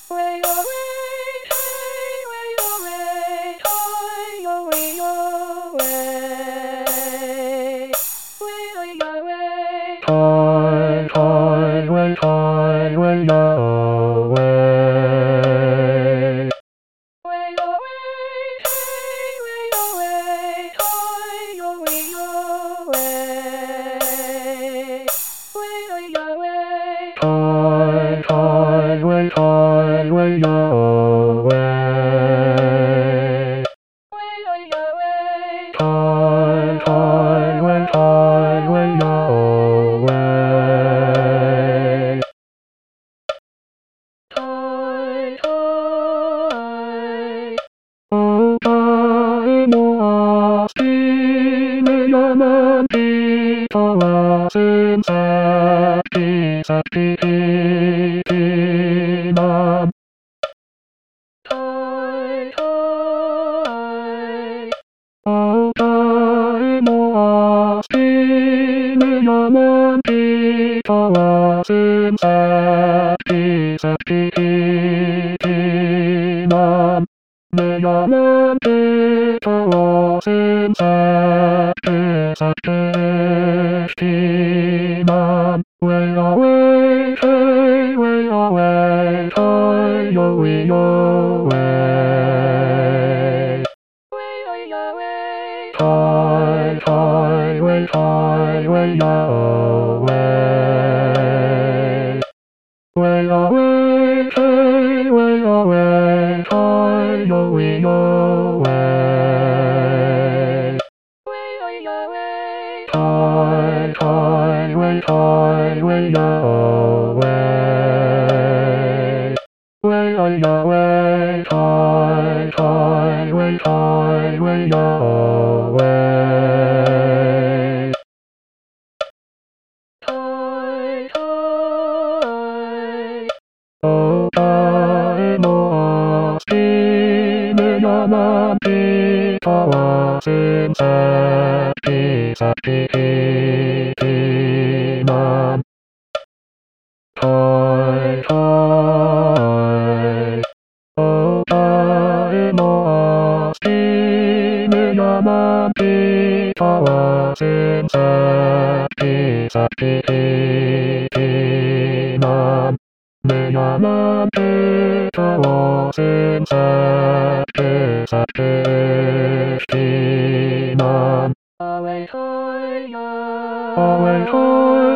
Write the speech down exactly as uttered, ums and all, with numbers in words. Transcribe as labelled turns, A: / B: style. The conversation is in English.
A: Way away, hey, way away, hi, yo, way away. Way away, hi, hi, way, hi, way away. Way away, hey, way away, hi, yo, way away. Way away, hi, hi, way, hi, way away. Way away, hi, hi, way, hi, way away. Hi, hi. Oh, time was yaman pitawasin sakti sakti tinam. Hi, hi. Oh, time was yaman pitawasin sakti sakti tinam. Yaman pitawasin sakti sakti tinam. Way away, hey, way away, hi, yo, way away. Way away, hi, hi, way, hi, way away. Way away, hey, way away, hi, yo, way away. Way away, hi, hi, way, hi, way away. Way away, hi, hi, way, hi, way away. Hi, hi. Oh, time was yaman pitawasin sakti sakti tinam. Hi, hi. Oh, time was yaman pitawasin sakti sakti tinam. Yaman pitawasin sakti sakti tinam. Away, hi, yo. Away, hi.